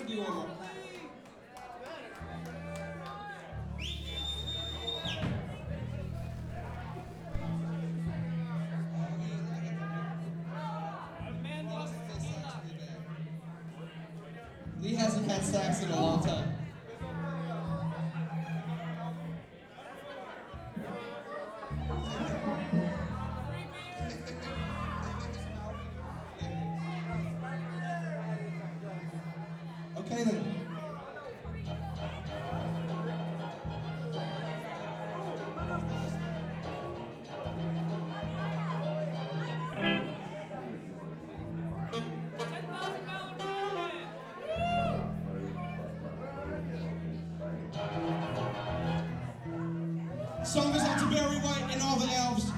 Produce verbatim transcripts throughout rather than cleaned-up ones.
do one more. Lee hasn't had sax in a long time. Okay then. Song goes out to Barry White and all the elves.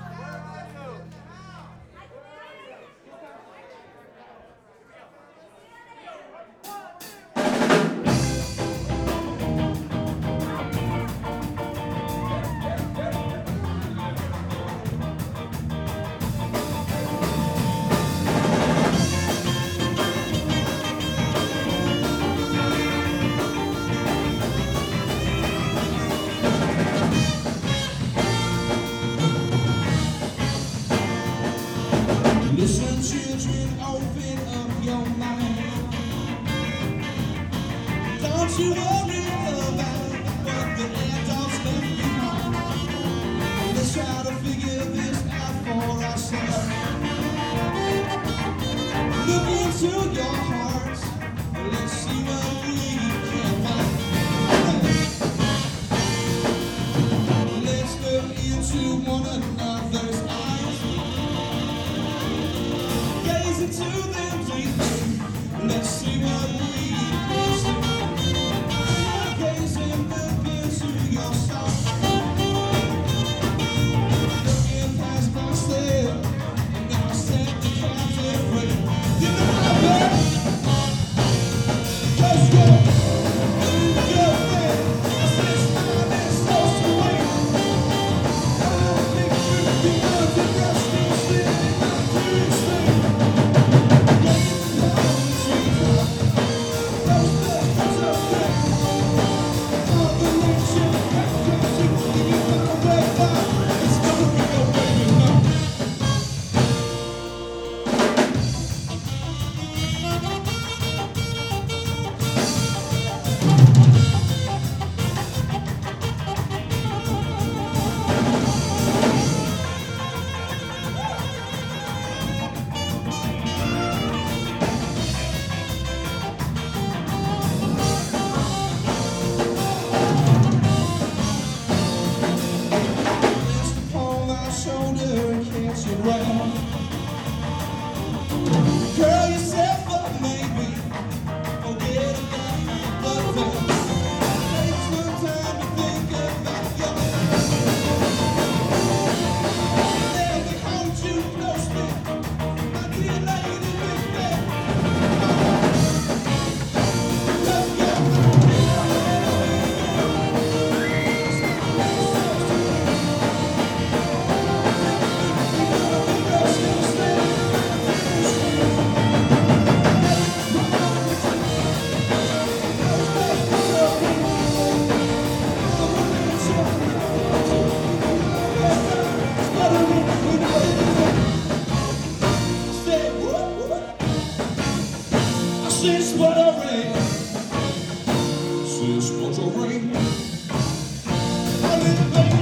Listen, children, open up your mind. Don't you worry about what the adults left behind. Let's try to figure this out for ourselves. Look into your hearts. Let's see what we can find. Let's look into one another's eyes. Into them deeply, let's see what we can see. Gaze and look into your soul. Looking past myself, and now set the captive free. You know how bad. Let's go. Go man. This time is so sweet. I don't think you can love the rest of the curl yourself up, maybe. Forget about but then take some time to think about your life. Let me hold you closely, my dear lady with me. Let's go. Since what I read, since what I read, I live